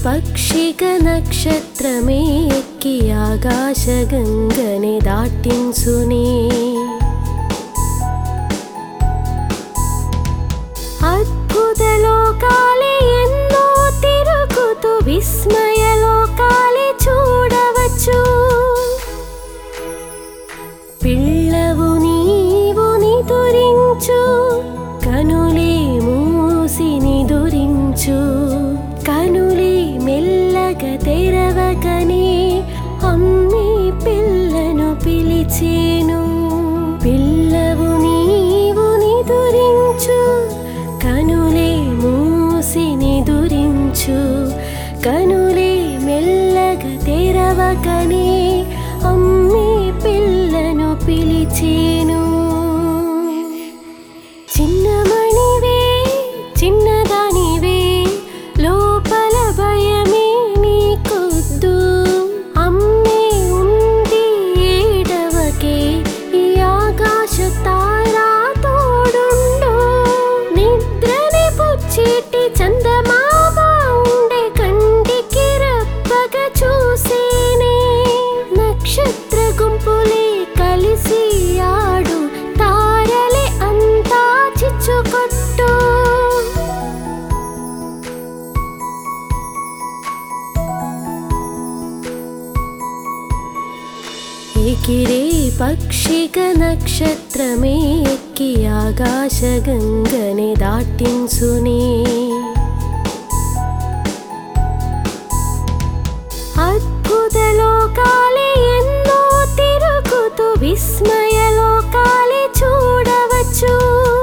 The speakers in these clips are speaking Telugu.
పక్షిక నక్షత్రమే ఎక్కి ఆకాశగంగని దాటించునే అద్భుత లోకాలే ఎన్నో తిరుగుతూ విస్మయ లోకాలే చూడవచ్చు. పిల్లవు నీవు నిదురించు, కనులే మూసి నిదురించు, కనులే మెల్లగా తెరవకనే అమ్మి పిల్లను పిలిచేను. పిల్లవు నీవు నిదురించు, కనులే మూసి నిదురించు, కనులే మెల్లగా తెరవకనే అమ్మి పిల్లను పిలిచేను. చిన్నమణివే చిన్నదానివే లోపల భయమే నీకొద్దు, అమ్మే ఉంది ఏడవకే ఈ ఆకాశ తారా తోడుండు. నిద్రని పుచ్చిటి చందమామ ఉండే కంటికి రప్పగా చూసేనే, నక్షత్ర గుంపులే కలిసి ఆడు తారలే అంతా చిచ్చుకొట్టు. ఎగిరే పక్షిక నక్షత్రమే ఎక్కి ఆకాశగంగని దాటించునే అద్భుత లోకాలే ఎన్నో తిరుగుతూ విస్మయ లోకాలే చూడవచ్చు.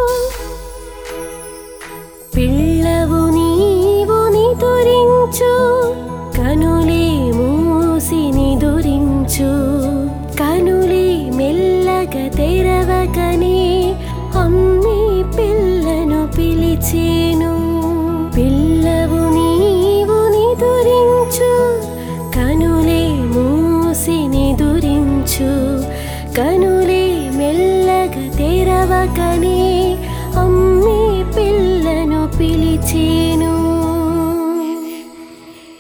పిల్లవు నీవు నిదురించు, కనులే మూసి నిదురించు, కనులే మెల్లగా తెరవకనే అమ్మి పిల్లను పిలిచేను. పిల్లవు నీవు నిదురించు, కనులే మూసి నిదురించు, కనులే మెల్లగా తెరవకనే అమ్మి పిల్లను పిలిచే